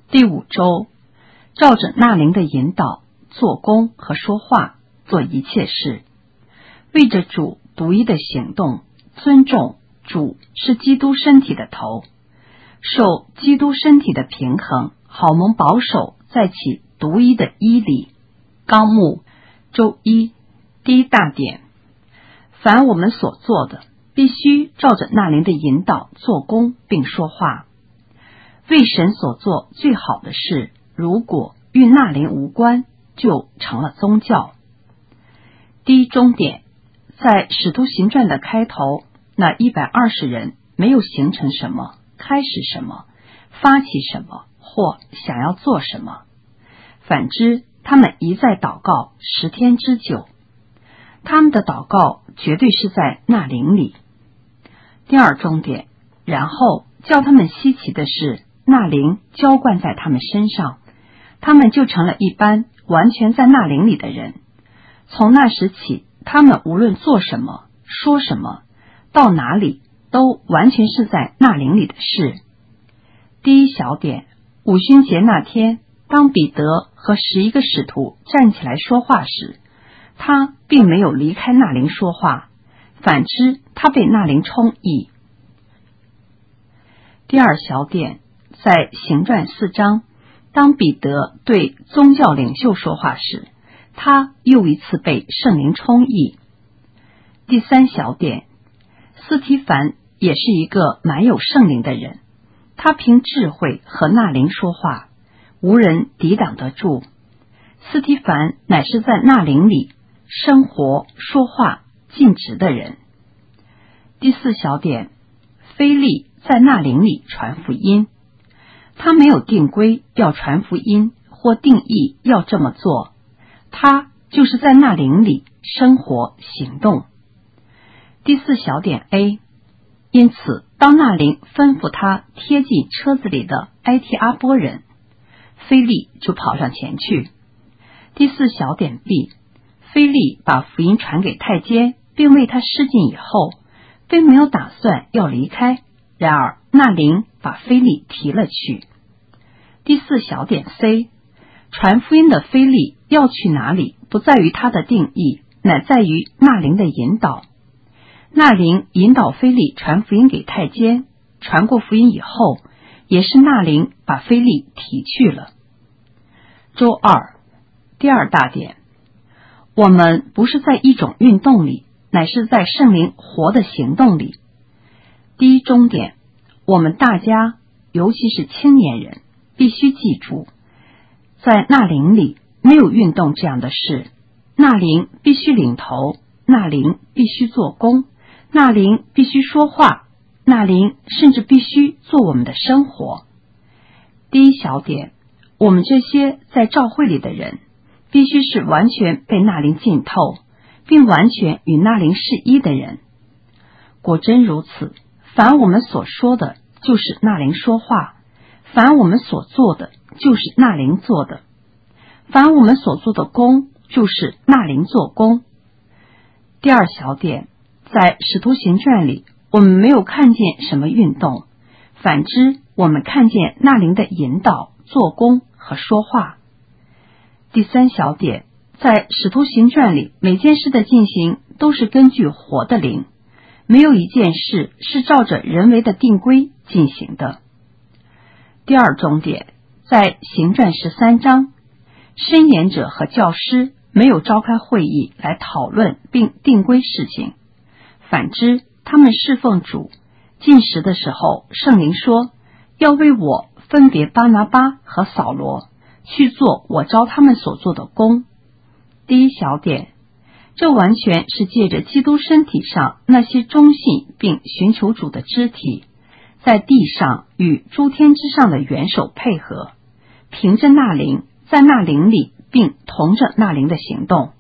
第5周，照着那灵的引导做工和说话，做一切事，为着主独一的行动，尊重主是基督身体的头，受基督身体的平衡，好蒙保守在其独一的衣里。纲目周1第1大点，凡我们所做的，必须照着那灵的引导做工并说话。为神所做最好的事，如果与那灵无关，就成了宗教。第一中点，在使徒行传的开头，那120人没有形成什么，开始什么，发起什么，或想要做什么。反之，他们一再祷告10天之久。他们的祷告绝对是在那灵里。第二中点，然后叫他们稀奇的是，那灵浇灌在他们身上，他们就成了一般完全在那灵里的人。从那时起，他们无论做什么，说什么，到哪里，都完全是在那灵里的事。第一小点，五旬节那天，当彼得和11个使徒站起来说话时，他并没有离开那灵说话，反之，他被那灵充溢。第二小点，在行传4章，当彼得对宗教领袖说话时，他又一次被圣灵充溢。第三小点，司提反也是一个满有圣灵的人，他凭智慧和那灵说话，无人抵挡得住。司提反乃是在那灵里生活说话尽职的人。第四小点，腓利在那灵里传福音，他没有定规要传福音或定义要这么做，他就是在那灵里生活行动。第四小点 A， 因此当那灵吩咐他贴近车子里的埃提阿波人，腓利就跑上前去。第四小点 B， 腓利把福音传给太监，并为他施浸以后，并没有打算要离开，然而那灵把腓利提了去。第四小点 C， 传福音的腓利要去哪里，不在于他的定义，乃在于那灵的引导。那灵引导腓利传福音给太监，传过福音以后，也是那灵把腓利提去了。周二第二大点，我们不是在一种运动里，乃是在圣灵活的行动里。第一中点，我们大家，尤其是青年人，必须记住，在那灵里没有运动这样的事，那灵必须领头，那灵必须做工，那灵必须说话，那灵甚至必须做我们的生活。第一小点，我们这些在教会里的人，必须是完全被那灵浸透，并完全与那灵是一的人。果真如此，凡我们所说的，就是那灵说话；凡我们所做的，就是那灵做的；凡我们所做的工，就是那灵做工。第二小点，在使徒行传里，我们没有看见什么运动，反之，我们看见那灵的引导、做工和说话。第三小点，在使徒行传里，每件事的进行都是根据活的灵，没有一件事是照着人为的定规进行的。第二重点，在行传13章，申言者和教师没有召开会议来讨论并定规事情，反之，他们侍奉主，进食的时候，圣灵说，要为我分别巴拿巴和扫罗，去做我召他们所做的工。第一小点，这完全是借着基督身体上那些忠信并寻求主的肢体，在地上与诸天之上的元首配合，凭着那灵，在那灵里，并同着那灵的行动。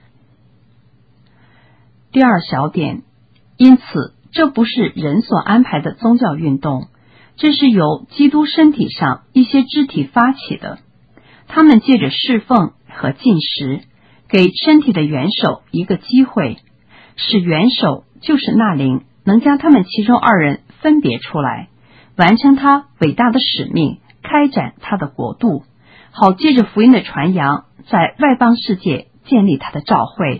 第二小点，因此这不是人所安排的宗教运动，这是由基督身体上一些肢体发起的，他们借着侍奉和进食，给身体的元首一个机会，使元首就是那灵能将他们其中2人分别出来，完成他伟大的使命， 开展他的国度，好借着福音的传扬，在外邦世界建立他的召会。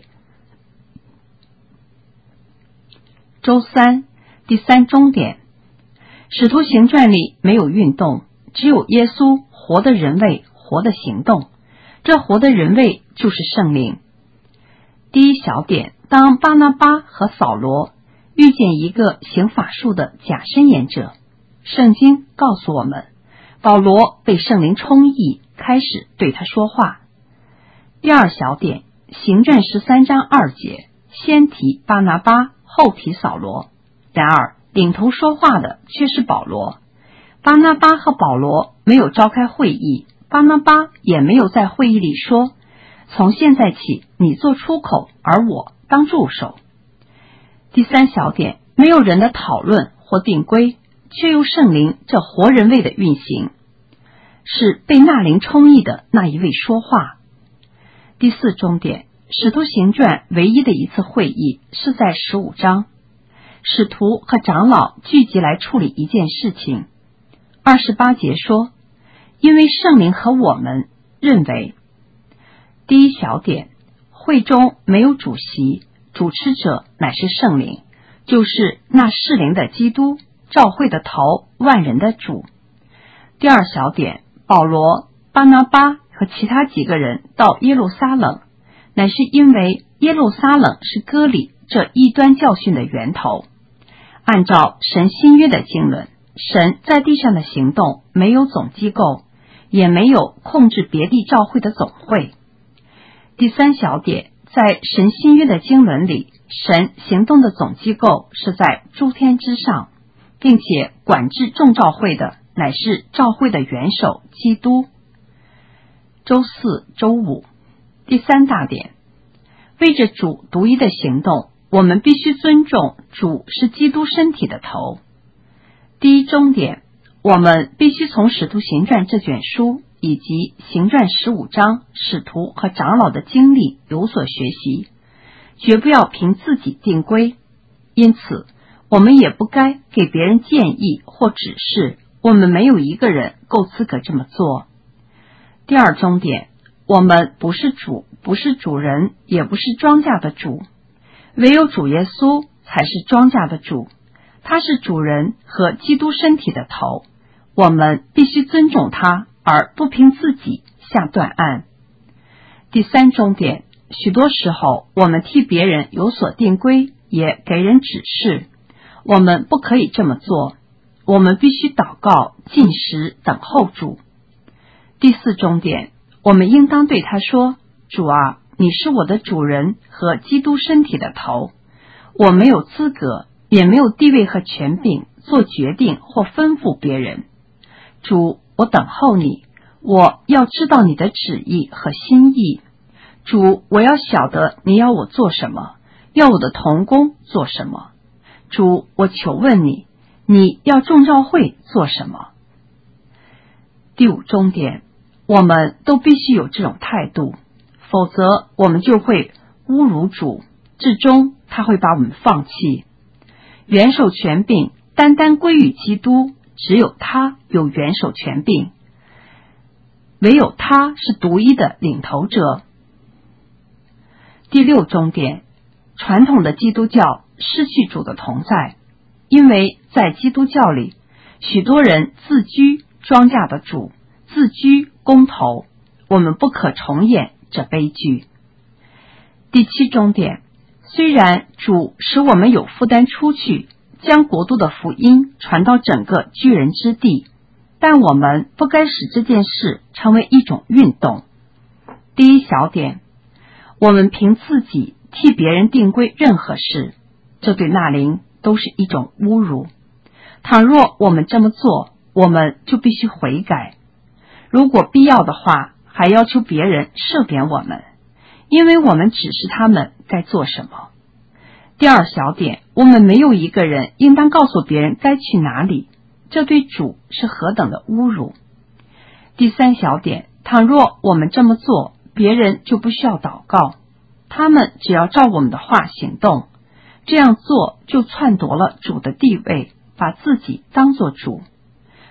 周三，第三终点。使徒行传里没有运动，只有耶稣活的人位，活的行动。这活的人位就是圣灵。第一小点，当巴拿巴和扫罗遇见一个行法术的假申言者，圣经告诉我们，保罗被圣灵充溢，开始对他说话。第二小点，行传13章2节，先提巴拿巴，后提扫罗。然而领头说话的却是保罗。巴拿巴和保罗没有召开会议，巴拿巴也没有在会议里说，从现在起你做出口，而我当助手。第三小点，没有人的讨论或定规，却由圣灵这活人位的运行，是被那灵充溢的那一位说话。第四终点，使徒行传唯一的一次会议是在15章，使徒和长老聚集来处理一件事情。28节说，因为圣灵和我们认为。第一小点，会中没有主席，主持者乃是圣灵，就是那适灵的基督，召会的头，万人的主。第二小点，保罗、巴拿巴和其他几个人到耶路撒冷，乃是因为耶路撒冷是割礼这异端教训的源头。按照神新约的经纶，神在地上的行动没有总机构，也没有控制别地教会的总会。第三小点，在神新约的经纶里，神行动的总机构是在诸天之上，并且管制众召会的乃是召会的元首基督。周四、周五。第三大点，为着主独一的行动，我们必须尊重主是基督身体的头。第一终点，我们必须从使徒行传这卷书以及行传15章使徒和长老的经历有所学习，绝不要凭自己定规。因此我们也不该给别人建议或指示，我们没有一个人够资格这么做。第二终点，我们不是主，不是主人，也不是庄稼的主，唯有主耶稣才是庄稼的主，他是主人和基督身体的头，我们必须尊重他，而不凭自己下断案。第三终点，许多时候我们替别人有所定规，也给人指示，我们不可以这么做，我们必须祷告、禁食、等候主。第四终点，我们应当对他说，主啊，你是我的主人和基督身体的头，我没有资格，也没有地位和权柄做决定或吩咐别人。主，我等候你，我要知道你的旨意和心意。主，我要晓得你要我做什么，要我的同工做什么。主，我求问你，你要众召会做什么？第五终点，我们都必须有这种态度，否则我们就会侮辱主，至终他会把我们放弃。元首权柄单单归于基督，只有他有元首权柄，唯有他是独一的领头者。第六终点，传统的基督教失去主的同在，因为在基督教里，许多人自居庄稼的主，自居公头，我们不可重演这悲剧。第七终点，虽然主使我们有负担出去，将国度的福音传到整个居人之地，但我们不该使这件事成为一种运动。第一小点，我们凭自己替别人定规任何事，这对那灵都是一种侮辱。倘若我们这么做，我们就必须悔改，如果必要的话，还要求别人赦免我们，因为我们指示他们该做什么。第二小点，我们没有一个人应当告诉别人该去哪里，这对主是何等的侮辱。第三小点，倘若我们这么做，别人就不需要祷告，他们只要照我们的话行动，这样做就篡夺了主的地位，把自己当作主。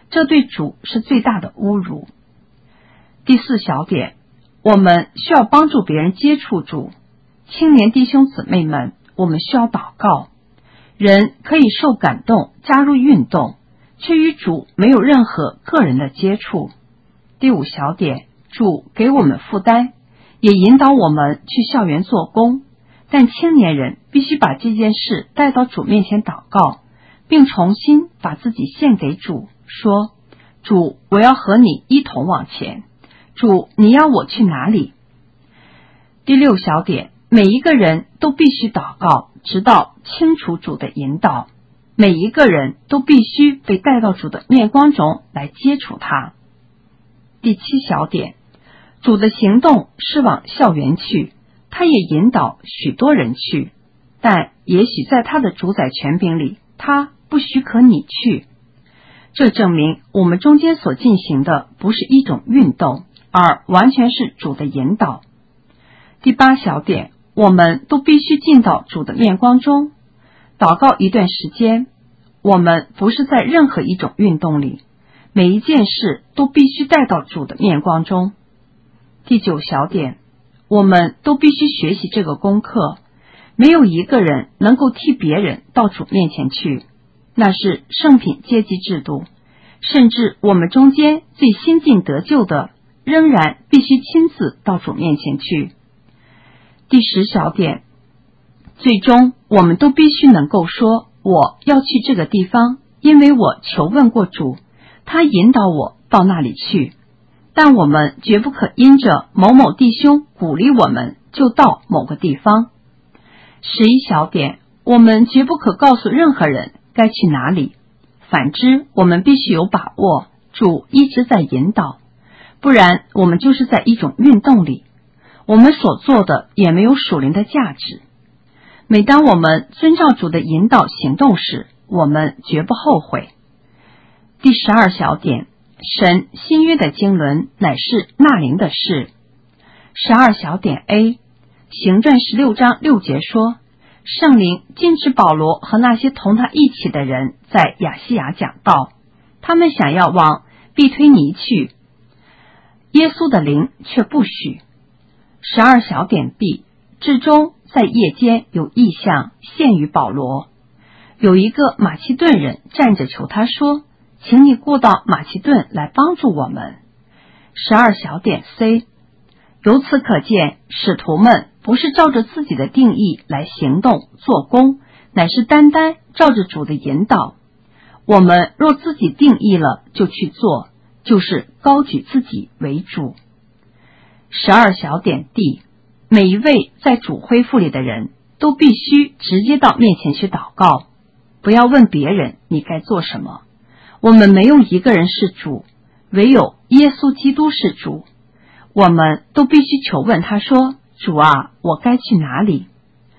这对主是最大的侮辱。第4小点，我们需要帮助别人接触主。青年弟兄姊妹们，我们需要祷告。人可以受感动加入运动，却与主没有任何个人的接触。第5小点，主给我们负担，也引导我们去校园做工，但青年人必须把这件事带到主面前祷告，并重新把自己献给主，说：主，我要和你一同往前。主，你要我去哪里？第6小点，每一个人都必须祷告，直到清楚主的引导。每一个人都必须被带到主的面光中来接触他。第7小点，主的行动是往校园去，他也引导许多人去，但也许在他的主宰权柄里，他不许可你去。这证明我们中间所进行的不是一种运动，而完全是主的引导。第8小点，我们都必须进到主的面光中，祷告一段时间。我们不是在任何一种运动里，每一件事都必须带到主的面光中。第9小点，我们都必须学习这个功课，没有一个人能够替别人到主面前去，那是圣品阶级制度，甚至我们中间最新进得救的，仍然必须亲自到主面前去。第10小点，最终我们都必须能够说，我要去这个地方，因为我求问过主，他引导我到那里去。但我们绝不可因着某某弟兄鼓励我们就到某个地方。11小点，我们绝不可告诉任何人该去哪里，反之我们必须有把握，主一直在引导，不然我们就是在一种运动里，我们所做的也没有属灵的价值。每当我们遵照主的引导行动时，我们绝不后悔。第12小点，神新约的经纶乃是纳灵的事。12小点 A， 行传16章6节说，圣灵禁止保罗和那些同他一起的人在亚细亚讲道，他们想要往庇推尼去，耶稣的灵却不许。12小点 B， 至终在夜间有异象现于保罗，有一个马其顿人站着求他说，请你过到马其顿来帮助我们。12小点 C， 由此可见，使徒们不是照着自己的定义来行动做工，乃是单单照着主的引导。我们若自己定义了就去做，就是高举自己为主。12小点 D， 每一位在主恢复里的人都必须直接到面前去祷告，不要问别人你该做什么。我们没有一个人是主，唯有耶稣基督是主。我们都必须求问他说，主啊，我该去哪里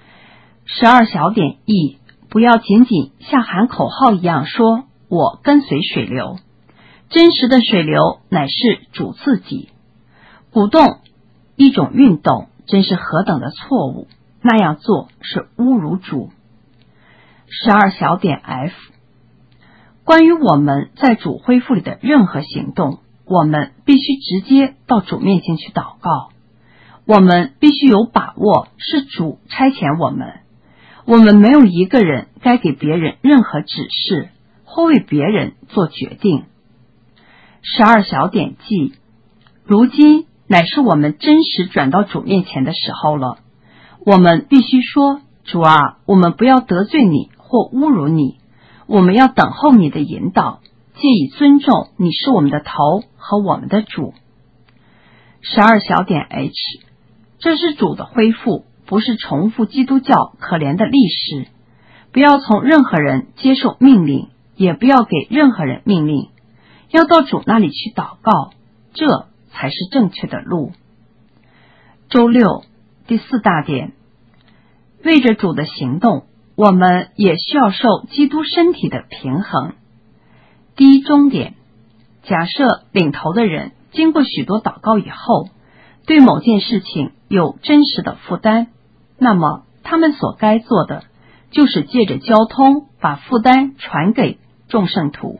？12小点 E， 不要仅仅像喊口号一样说我跟随水流，真实的水流乃是主自己。鼓动一种运动真是何等的错误，那样做是侮辱主。12小点 F， 关于我们在主恢复里的任何行动，我们必须直接到主面前去祷告。我们必须有把握是主差遣我们，我们没有一个人该给别人任何指示或为别人做决定。12小点 G， 如今乃是我们真实转到主面前的时候了。我们必须说，主啊，我们不要得罪你或侮辱你，我们要等候你的引导，借以尊重你是我们的头和我们的主。12小点 H， 这是主的恢复，不是重复基督教可怜的历史。不要从任何人接受命令，也不要给任何人命令，要到主那里去祷告，这才是正确的路。周六第4大点，为着主的行动，我们也需要受基督身体的平衡。第一终点，假设领头的人经过许多祷告以后，对某件事情有真实的负担，那么他们所该做的就是借着交通把负担传给众圣徒，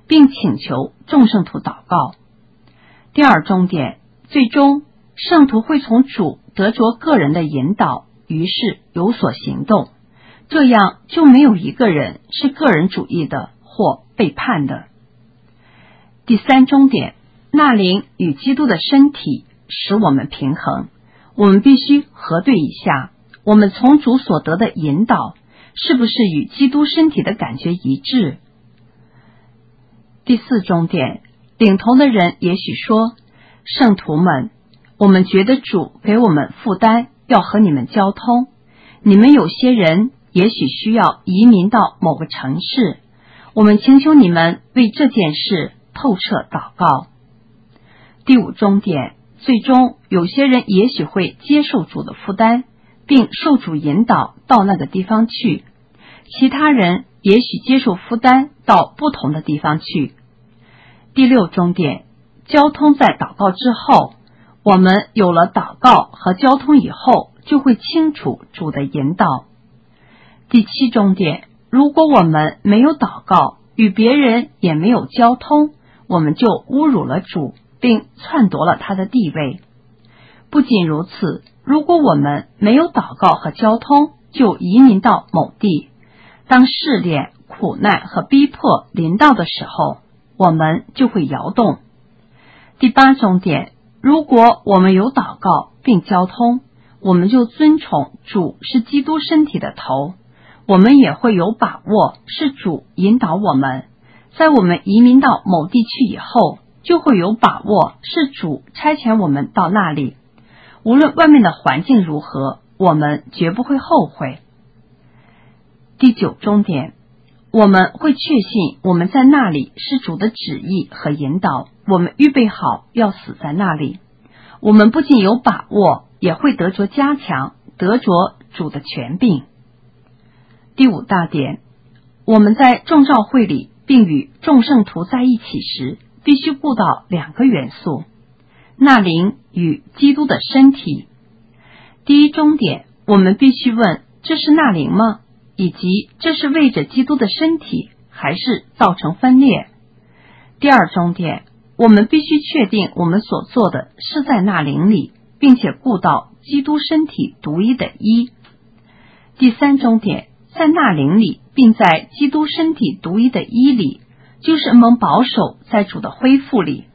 并请求众圣徒祷告。第二终点，最终圣徒会从主得着个人的引导，于是有所行动，这样就没有一个人是个人主义的或背叛的。第三终点，那灵与基督的身体使我们平衡，我们必须核对一下，我们从主所得的引导是不是与基督身体的感觉一致。第四终点，领头的人也许说，圣徒们，我们觉得主给我们负担，要和你们交通，你们有些人也许需要移民到某个城市，我们请求你们为这件事透彻祷告。第五终点，最终有些人也许会接受主的负担，并受主引导到那个地方去，其他人也许接受负担到不同的地方去。第六终点，交通在祷告之后，我们有了祷告和交通以后，就会清楚主的引导。第七终点，如果我们没有祷告，与别人也没有交通，我们就侮辱了主，并篡夺了他的地位。不仅如此，如果我们没有祷告和交通，就移民到某地，当试炼、苦难和逼迫临到的时候，我们就会摇动。第八终点，如果我们有祷告并交通，我们就尊崇主是基督身体的头，我们也会有把握是主引导我们，在我们移民到某地区以后，就会有把握是主差遣我们到那里，无论外面的环境如何，我们绝不会后悔。第九终点，我们会确信我们在那里是主的旨意和引导，我们预备好要死在那里，我们不仅有把握，也会得着加强，得着主的权柄。第五大点，我们在众召会里并与众圣徒在一起时，必须顾到两个元素，那灵与基督的身体。第一终点，我们必须问，这是那灵吗？以及这是为着基督的身体，还是造成分裂？第二终点，我们必须确定我们所做的是在那灵里，并且顾到基督身体独一的一。第三终点，在那灵里，并在基督身体独一的一里，就是蒙保守在主的恢复里。